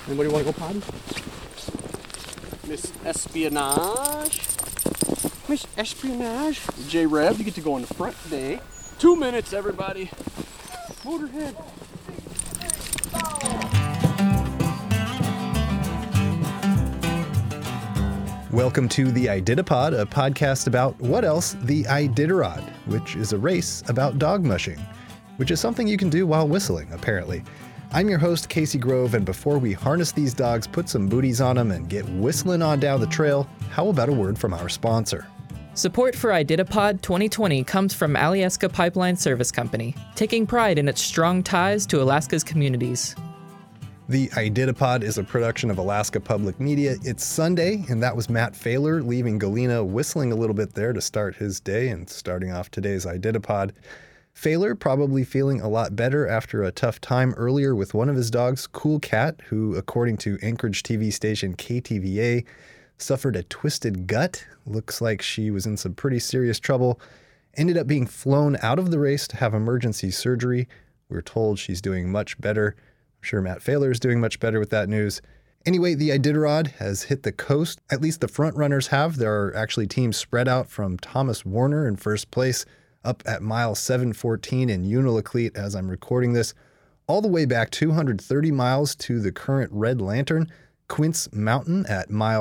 Anybody want to go potty? Miss Espionage. Miss Espionage. J-Rev, you get to go in the front today. 2 minutes, everybody. Motorhead. Welcome to the Ididipod, a podcast about what else? The Iditarod, which is a race about dog mushing, which is something you can do while whistling, apparently. I'm your host, Casey Grove, and before we harness these dogs, put some booties on them, and get whistling on down the trail, how about a word from our sponsor? Support for Ididipod 2020 comes from Alyeska Pipeline Service Company, taking pride in its strong ties to Alaska's communities. The Ididipod is a production of Alaska Public Media. It's Sunday, and that was Matt Failer leaving Galena whistling a little bit there to start his day and starting off today's Ididipod. Failer probably feeling a lot better after a tough time earlier with one of his dogs, Cool Cat, who, according to Anchorage TV station KTVA, suffered a twisted gut. Looks like she was in some pretty serious trouble. Ended up being flown out of the race to have emergency surgery. We're told she's doing much better. I'm sure Matt Failer is doing much better with that news. Anyway, the Iditarod has hit the coast. At least the front runners have. There are actually teams spread out from Thomas Warner in first place up at mile 714 in Unalakleet as I'm recording this, all the way back 230 miles to the current Red Lantern, Quince Mountain at mile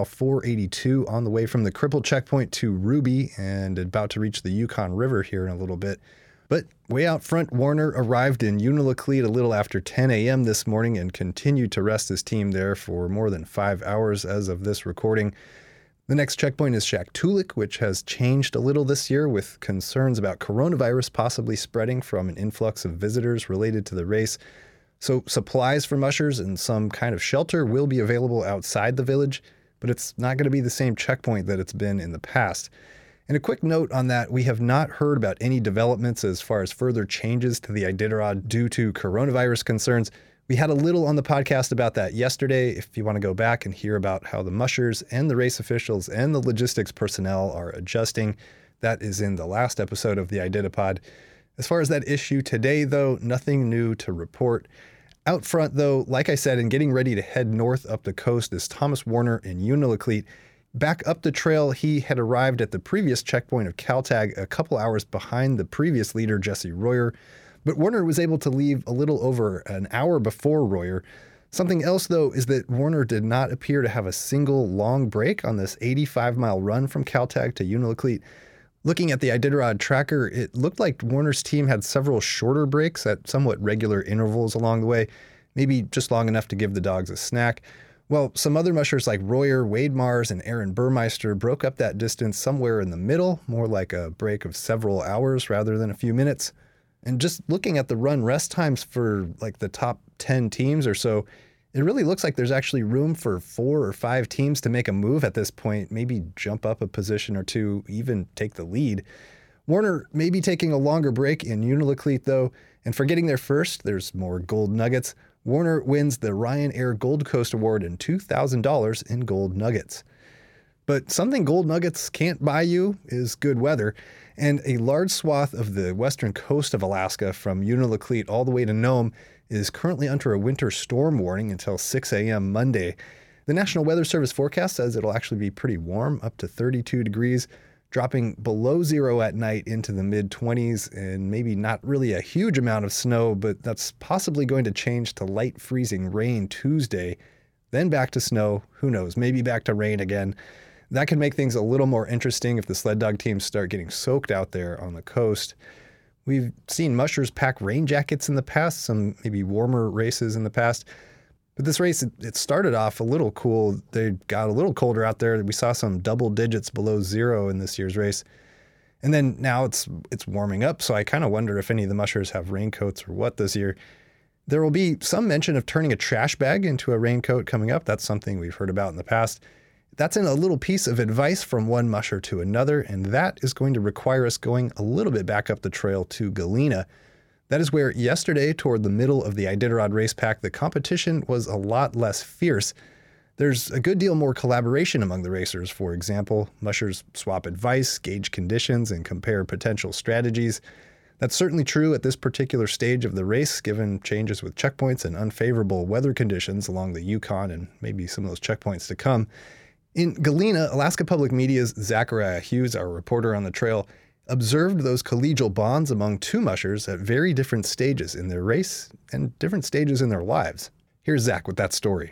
482 on the way from the Cripple checkpoint to Ruby and about to reach the Yukon River here in a little bit. But way out front, Warner arrived in Unalakleet a little after 10 a.m. this morning and continued to rest his team there for more than 5 hours as of this recording. The next checkpoint is Shaktoolik, which has changed a little this year with concerns about coronavirus possibly spreading from an influx of visitors related to the race. So supplies for mushers and some kind of shelter will be available outside the village, but it's not going to be the same checkpoint that it's been in the past. And a quick note on that, we have not heard about any developments as far as further changes to the Iditarod due to coronavirus concerns. We had a little on the podcast about that yesterday. If you want to go back and hear about how the mushers and the race officials and the logistics personnel are adjusting, that is in the last episode of the Ididipod. As far as that issue today, though, nothing new to report. Out front, though, like I said, and getting ready to head north up the coast is Thomas Warner in Unalakleet. Back up the trail, he had arrived at the previous checkpoint of Kaltag a couple hours behind the previous leader, Jesse Royer, but Warner was able to leave a little over an hour before Royer. Something else, though, is that Warner did not appear to have a single long break on this 85-mile run from Kaltag to Unalakleet. Looking at the Iditarod tracker, it looked like Warner's team had several shorter breaks at somewhat regular intervals along the way, maybe just long enough to give the dogs a snack. Well, some other mushers like Royer, Wade Mars, and Aaron Burmeister broke up that distance somewhere in the middle, more like a break of several hours rather than a few minutes. And just looking at the run rest times for like the top 10 teams or so, it really looks like there's actually room for 4 or 5 teams to make a move at this point, maybe jump up a position or two, even take the lead. Warner may be taking a longer break in Unalakleet, though, and for getting there first, there's more gold nuggets. Warner wins the Ryan Air Gold Coast Award and $2,000 in gold nuggets. But something gold nuggets can't buy you is good weather, and a large swath of the western coast of Alaska from Unalakleet all the way to Nome is currently under a winter storm warning until 6 a.m. Monday. The National Weather Service forecast says it'll actually be pretty warm, up to 32 degrees, dropping below zero at night into the mid-20s, and maybe not really a huge amount of snow, but that's possibly going to change to light freezing rain Tuesday, then back to snow, who knows, maybe back to rain again. That could make things a little more interesting if the sled dog teams start getting soaked out there on the coast. We've seen mushers pack rain jackets in the past, some maybe warmer races in the past. But this race, it started off a little cool. They got a little colder out there. We saw some double digits below zero in this year's race. And then now it's warming up, so I kind of wonder if any of the mushers have raincoats or what this year. There will be some mention of turning a trash bag into a raincoat coming up. That's something we've heard about in the past. That's in a little piece of advice from one musher to another, and that is going to require us going a little bit back up the trail to Galena. That is where yesterday, toward the middle of the Iditarod race pack, the competition was a lot less fierce. There's a good deal more collaboration among the racers. For example, mushers swap advice, gauge conditions, and compare potential strategies. That's certainly true at this particular stage of the race, given changes with checkpoints and unfavorable weather conditions along the Yukon and maybe some of those checkpoints to come. In Galena, Alaska Public Media's Zachariah Hughes, our reporter on the trail, observed those collegial bonds among two mushers at very different stages in their race and different stages in their lives. Here's Zach with that story.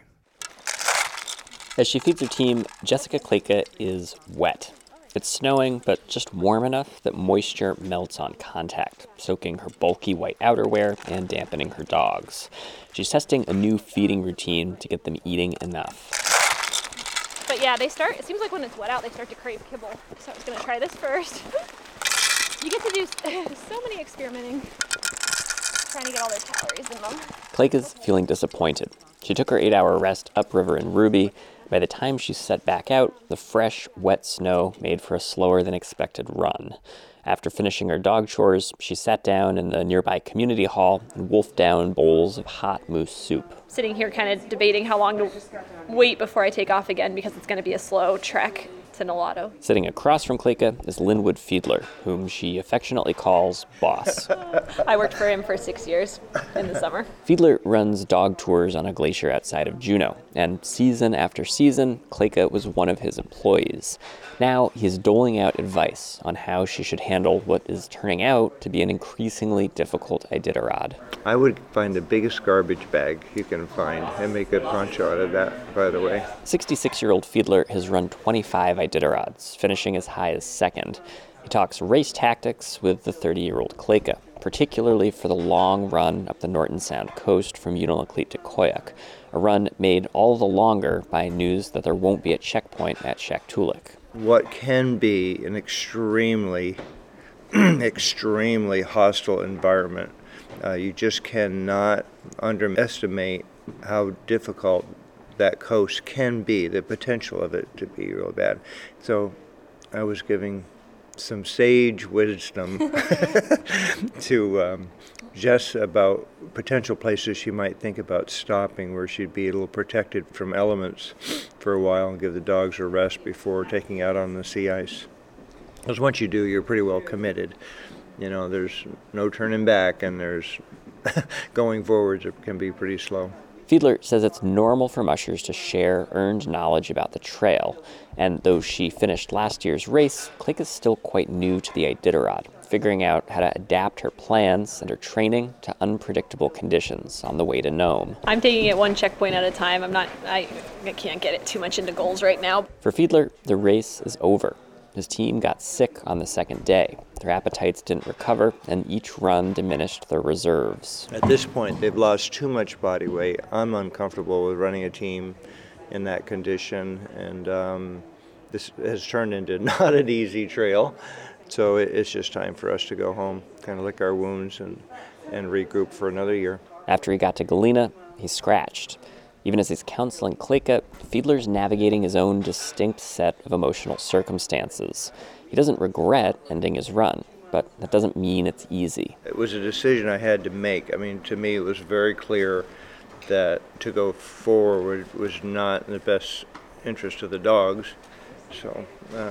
As she feeds her team, Jessica Kleka is wet. It's snowing, but just warm enough that moisture melts on contact, soaking her bulky white outerwear and dampening her dogs. She's testing a new feeding routine to get them eating enough. But yeah, it seems like when it's wet out, they start to crave kibble. So I was going to try this first. You get to do so many experimenting, trying to get all their calories in them. Kleka's feeling disappointed. She took her 8-hour rest upriver in Ruby. By the time she set back out, the fresh, wet snow made for a slower than expected run. After finishing her dog chores, she sat down in the nearby community hall and wolfed down bowls of hot moose soup. Sitting here kind of debating how long to wait before I take off again because it's going to be a slow trek to Nulato. Sitting across from Kleka is Linwood Fiedler, whom she affectionately calls Boss. I worked for him for 6 years in the summer. Fiedler runs dog tours on a glacier outside of Juneau, and season after season, Kleka was one of his employees. Now he's doling out advice on how she should handle what is turning out to be an increasingly difficult Iditarod. I would find the biggest garbage bag you can find and make a poncho out of that, by the way. 66-year-old Fiedler has run 25 Iditarods, finishing as high as second. He talks race tactics with the 30-year-old Kleka, particularly for the long run up the Norton Sound coast from Unalakleet to Koyuk, a run made all the longer by news that there won't be a checkpoint at Shaktoolik. What can be an extremely, extremely hostile environment. You just cannot underestimate how difficult that coast can be, the potential of it to be real bad. So I was giving some sage wisdom to Jess about potential places she might think about stopping where she'd be a little protected from elements for a while and give the dogs a rest before taking out on the sea ice. Because once you do, you're pretty well committed. You know, there's no turning back, and there's going forwards, it can be pretty slow. Fiedler says it's normal for mushers to share earned knowledge about the trail, and though she finished last year's race, Kleka is still quite new to the Iditarod, figuring out how to adapt her plans and her training to unpredictable conditions on the way to Nome. I'm taking it one checkpoint at a time. I can't get it too much into goals right now. For Fiedler, the race is over. His team got sick on the second day. Their appetites didn't recover, and each run diminished their reserves. At this point, they've lost too much body weight. I'm uncomfortable with running a team in that condition, and this has turned into not an easy trail. So it's just time for us to go home, kind of lick our wounds and regroup for another year. After he got to Galena, he scratched. Even as he's counseling Kleka, Fiedler's navigating his own distinct set of emotional circumstances. He doesn't regret ending his run, but that doesn't mean it's easy. It was a decision I had to make. I mean, to me, it was very clear that to go forward was not in the best interest of the dogs. So,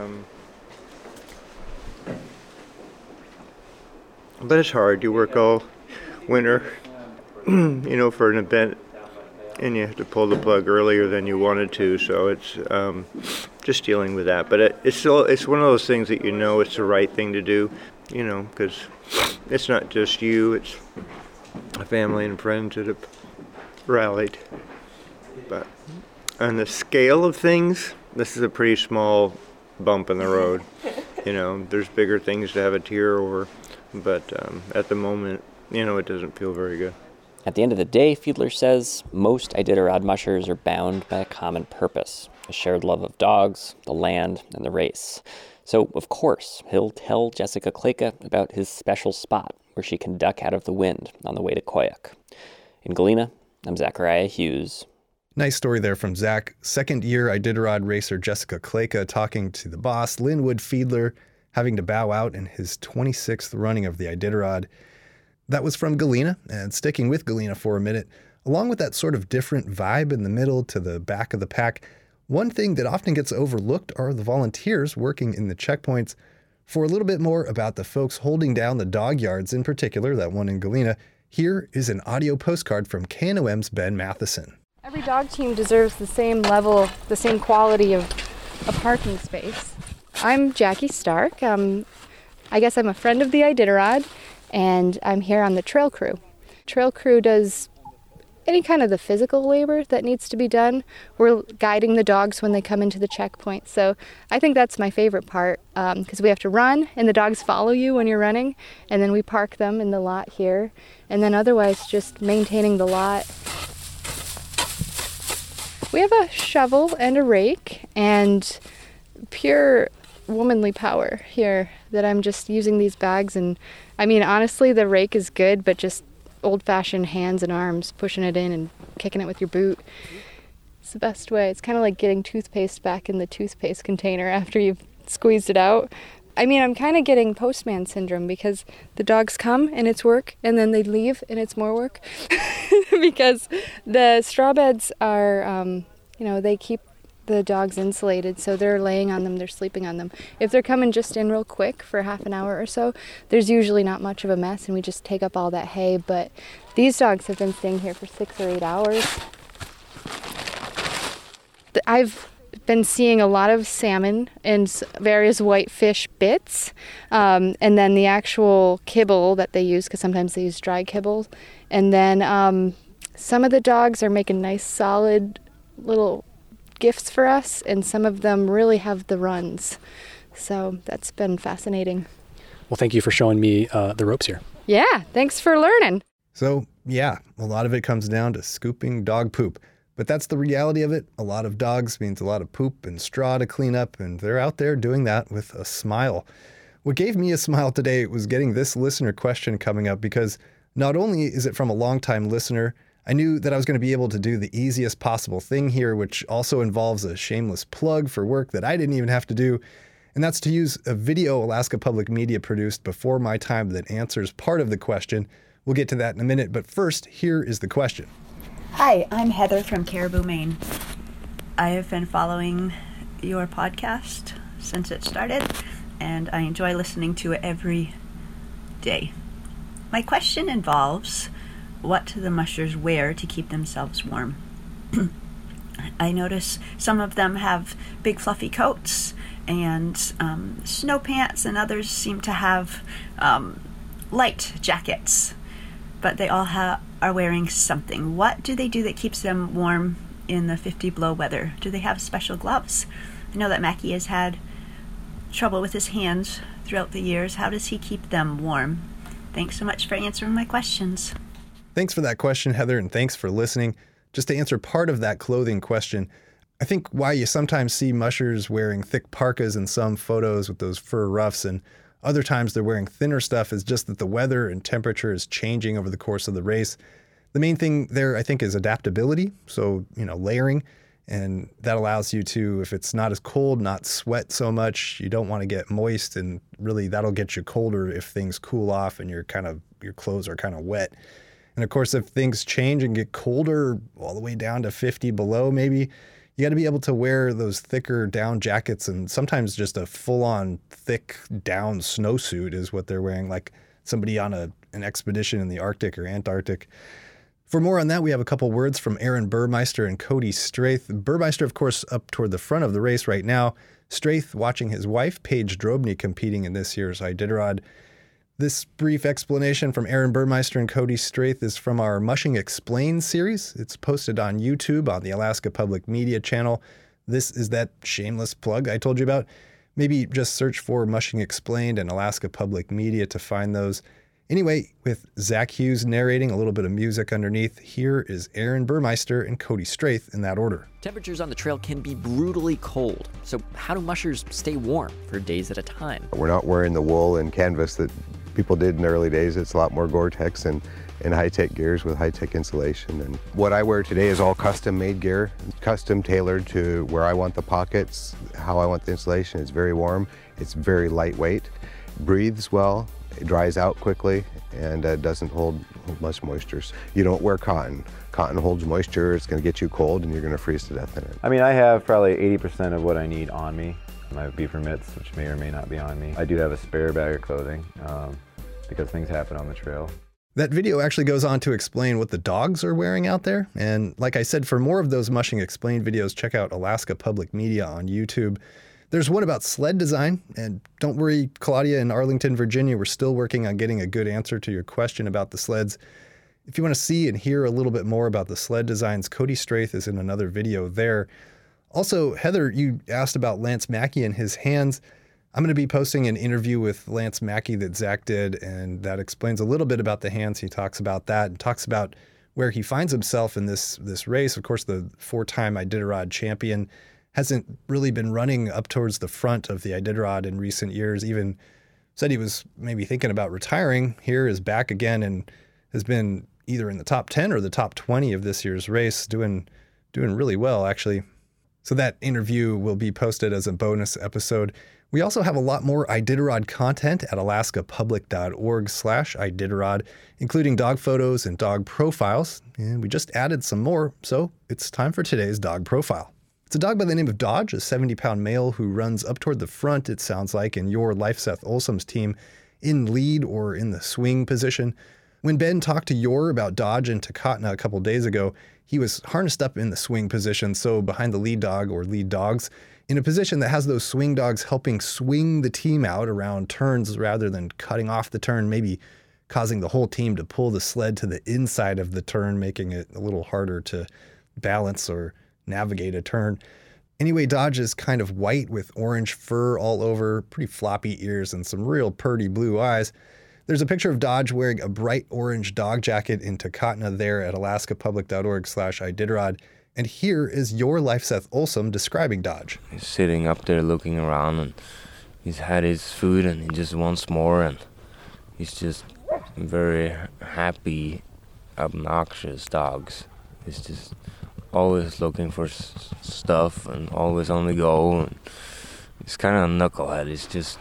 but it's hard. You work all winter, for an event, and you have to pull the plug earlier than you wanted to, so it's just dealing with that. But it's one of those things that it's the right thing to do, because it's not just you, it's a family and friends that have rallied. But on the scale of things, this is a pretty small bump in the road. There's bigger things to have a tear over, but at the moment, it doesn't feel very good. At the end of the day, Fiedler says, most Iditarod mushers are bound by a common purpose, a shared love of dogs, the land, and the race. So, of course, he'll tell Jessica Kleka about his special spot where she can duck out of the wind on the way to Koyuk. In Galena, I'm Zachariah Hughes. Nice story there from Zach. Second-year Iditarod racer Jessica Kleka talking to the boss, Linwood Fiedler, having to bow out in his 26th running of the Iditarod. That was from Galena, and sticking with Galena for a minute, along with that sort of different vibe in the middle to the back of the pack, one thing that often gets overlooked are the volunteers working in the checkpoints. For a little bit more about the folks holding down the dog yards, in particular, that one in Galena, here is an audio postcard from KNOM's Ben Matheson. Every dog team deserves the same level, the same quality of a parking space. I'm Jackie Stark. I guess I'm a friend of the Iditarod, and I'm here on the trail crew. Trail crew does any kind of the physical labor that needs to be done. We're guiding the dogs when they come into the checkpoint. So I think that's my favorite part, because we have to run and the dogs follow you when you're running, and then we park them in the lot here, and then otherwise just maintaining the lot. We have a shovel and a rake and pure womanly power here that I'm just using these bags. And I mean, honestly, the rake is good, but just old-fashioned hands and arms, pushing it in and kicking it with your boot. It's the best way. It's kind of like getting toothpaste back in the toothpaste container after you've squeezed it out. I mean, I'm kind of getting postman syndrome because the dogs come and it's work, and then they leave and it's more work. Because the straw beds are, they keep the dogs insulated, so they're laying on them, they're sleeping on them. If they're coming just in real quick for half an hour or so, there's usually not much of a mess, and we just take up all that hay. But these dogs have been staying here for 6 or 8 hours. I've been seeing a lot of salmon and various whitefish bits, and then the actual kibble that they use, because sometimes they use dry kibble. And then some of the dogs are making nice solid little gifts for us, and some of them really have the runs. So that's been fascinating. Well, thank you for showing me the ropes here. Yeah, thanks for learning. So, yeah, a lot of it comes down to scooping dog poop. But that's the reality of it. A lot of dogs means a lot of poop and straw to clean up, and they're out there doing that with a smile. What gave me a smile today was getting this listener question coming up, because not only is it from a longtime listener, I knew that I was going to be able to do the easiest possible thing here, which also involves a shameless plug for work that I didn't even have to do, and that's to use a video Alaska Public Media produced before my time that answers part of the question. We'll get to that in a minute, but first, here is the question. Hi, I'm Heather from Caribou, Maine. I have been following your podcast since it started, and I enjoy listening to it every day. My question involves what do the mushers wear to keep themselves warm? I notice some of them have big fluffy coats and snow pants, and others seem to have light jackets, but they all are wearing something. What do they do that keeps them warm in the 50 below weather? Do they have special gloves? I know that Mackie has had trouble with his hands throughout the years. How does he keep them warm? Thanks so much for answering my questions. Thanks for that question, Heather, and thanks for listening. Just to answer part of that clothing question, I think why you sometimes see mushers wearing thick parkas in some photos with those fur ruffs, and other times they're wearing thinner stuff, is just that the weather and temperature is changing over the course of the race. The main thing there, I think, is adaptability. So, layering, and that allows you to, if it's not as cold, not sweat so much. You don't want to get moist, and really that'll get you colder if things cool off and your clothes are kind of wet. And of course, if things change and get colder all the way down to 50 below, maybe, you got to be able to wear those thicker down jackets, and sometimes just a full-on thick down snowsuit is what they're wearing, like somebody on an expedition in the Arctic or Antarctic. For more on that, we have a couple words from Aaron Burmeister and Cody Straith. Burmeister, of course, up toward the front of the race right now. Straith watching his wife, Paige Drobny, competing in this year's Iditarod. This brief explanation from Aaron Burmeister and Cody Straith is from our Mushing Explained series. It's posted on YouTube on the Alaska Public Media channel. This is that shameless plug I told you about. Maybe just search for Mushing Explained and Alaska Public Media to find those. Anyway, with Zach Hughes narrating, a little bit of music underneath, here is Aaron Burmeister and Cody Straith in that order. Temperatures on the trail can be brutally cold, so how do mushers stay warm for days at a time? We're not wearing the wool and canvas that people did in the early days. It's a lot more Gore-Tex and high-tech gears with high-tech insulation. And what I wear today is all custom-made gear, custom tailored to where I want the pockets, how I want the insulation. It's very warm, it's very lightweight, breathes well, it dries out quickly, and doesn't hold much moisture. You don't wear cotton. Cotton holds moisture, it's going to get you cold, and you're going to freeze to death in it. I mean, I have probably 80% of what I need on me. my beaver mitts, which may or may not be on me. I do have a spare bag of clothing because things happen on the trail. That video actually goes on to explain what the dogs are wearing out there. And like I said, for more of those Mushing Explained videos, check out Alaska Public Media on YouTube. There's one about sled design, and don't worry, Claudia in Arlington, Virginia, we're still working on getting a good answer to your question about the sleds. If you want to see and hear a little bit more about the sled designs, Cody Straith is in another video there. Also, Heather, you asked about Lance Mackey and his hands. I'm going to be posting an interview with Lance Mackey that Zach did, and that explains a little bit about the hands. He talks about that and talks about where he finds himself in this race. Of course, the 4-time Iditarod champion hasn't really been running up towards the front of the Iditarod in recent years. Even said he was maybe thinking about retiring. Here is back again and has been either in the top 10 or the top 20 of this year's race, doing really well, actually. So that interview will be posted as a bonus episode. We also have a lot more Iditarod content at alaskapublic.org/Iditarod, including dog photos and dog profiles. And we just added some more, so it's time for today's dog profile. It's a dog by the name of Dodge, a 70-pound male who runs up toward the front, it sounds like, in your Life Seth Olsom's team, in lead or in the swing position. When Ben talked to Yor about Dodge and Takotna a couple days ago, he was harnessed up in the swing position, so behind the lead dog or lead dogs, in a position that has those swing dogs helping swing the team out around turns rather than cutting off the turn, maybe causing the whole team to pull the sled to the inside of the turn, making it a little harder to balance or navigate a turn. Anyway, Dodge is kind of white with orange fur all over, pretty floppy ears, and some real purty blue eyes. There's a picture of Dodge wearing a bright orange dog jacket in Takotna there at alaskapublic.org/Iditarod. And here is your Life Seth Olsom describing Dodge. He's sitting up there looking around, and he's had his food and he just wants more, and he's just very happy, obnoxious dogs. He's just always looking for stuff and always on the go, and he's kind of a knucklehead. He's just,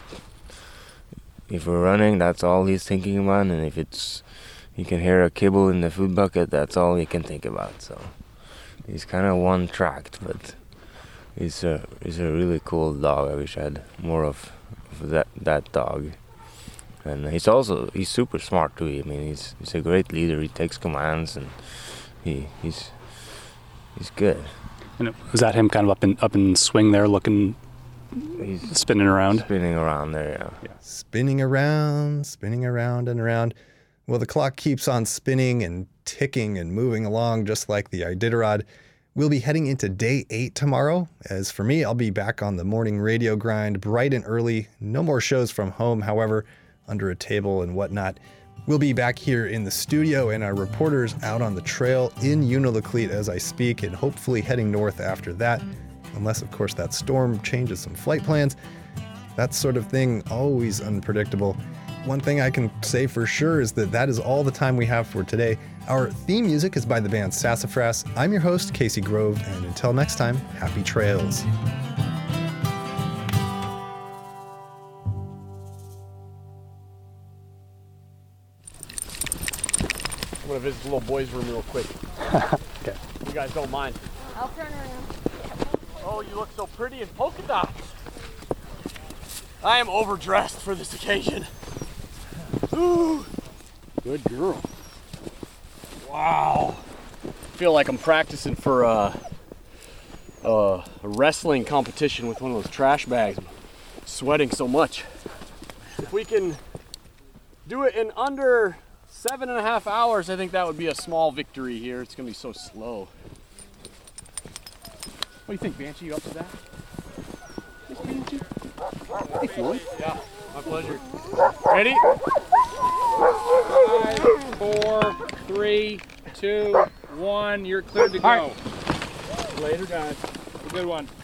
if we're running, that's all he's thinking about, and if he can hear a kibble in the food bucket, that's all he can think about. So he's kind of one-tracked, but he's a really cool dog. I wish I had more of that dog. And he's super smart too. I mean, he's a great leader. He takes commands, and he's good. And was that him kind of up in swing there, looking, spinning around? Spinning around there, yeah. Spinning around and around. Well, the clock keeps on spinning and ticking and moving along just like the Iditarod. We'll be heading into day 8 tomorrow. As for me, I'll be back on the morning radio grind bright and early. No more shows from home, however, under a table and whatnot. We'll be back here in the studio and our reporters out on the trail in Unalakleet as I speak, and hopefully heading north after that, unless, of course, that storm changes some flight plans. That sort of thing, always unpredictable. One thing I can say for sure is that is all the time we have for today. Our theme music is by the band Sassafras. I'm your host, Casey Grove, and until next time, happy trails. I'm gonna visit the little boys' room real quick. Okay. You guys don't mind. I'll turn around. Oh, you look so pretty in polka dots. I am overdressed for this occasion. Ooh, good girl. Wow. I feel like I'm practicing for a wrestling competition with one of those trash bags. I'm sweating so much. If we can do it in under 7.5 hours, I think that would be a small victory here. It's gonna be so slow. What do you think, Banshee? You up to that? Yes, Banshee. Hey, Floyd. Yeah, my pleasure. Ready? 5, 4, 3, 2, 1. You're cleared to go. All right. Later, guys. Good one.